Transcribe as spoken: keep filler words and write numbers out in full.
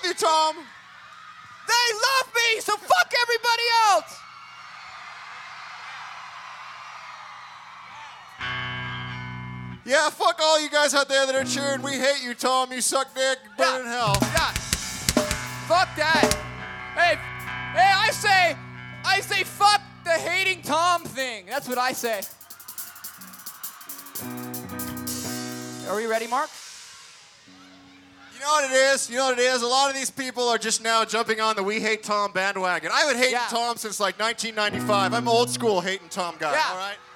you, Tom. They love me, so fuck everybody else. Yeah, fuck all you guys out there that are cheering. We hate you, Tom. You suck dick. Burn in hell. Yeah. Fuck that. Hey, hey, I say, I say fuck the hating Tom thing. That's what I say. Are we ready, Mark? You know what it is? You know what it is? A lot of these people are just now jumping on the We Hate Tom bandwagon. I've been hating Yeah. Tom since like nineteen ninety-five. I'm old school hating Tom guy, Yeah. all right?